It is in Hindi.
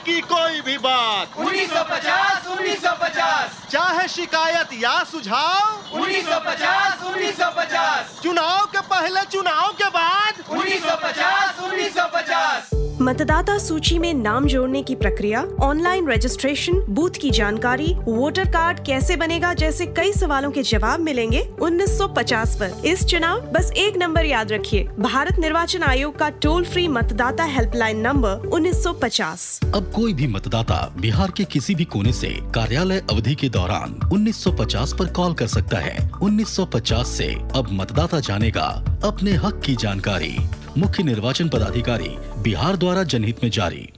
की कोई भी बात 1950 चाहे शिकायत या सुझाव 1950 चुनाव के पहले चुनाव के बाद 1950 मतदाता सूची में नाम जोड़ने की प्रक्रिया, ऑनलाइन रजिस्ट्रेशन, बूथ की जानकारी, वोटर कार्ड कैसे बनेगा जैसे कई सवालों के जवाब मिलेंगे 1950 पर। इस चुनाव बस एक नंबर याद रखिए, भारत निर्वाचन आयोग का टोल फ्री मतदाता हेल्पलाइन नंबर 1950। अब कोई भी मतदाता बिहार के किसी भी कोने से कार्यालय अवधि के दौरान 1950 पर कॉल कर सकता है। 1950 से अब मतदाता जानेगा अपने हक की जानकारी। मुख्य निर्वाचन पदाधिकारी, बिहार द्वारा जनहित में जारी।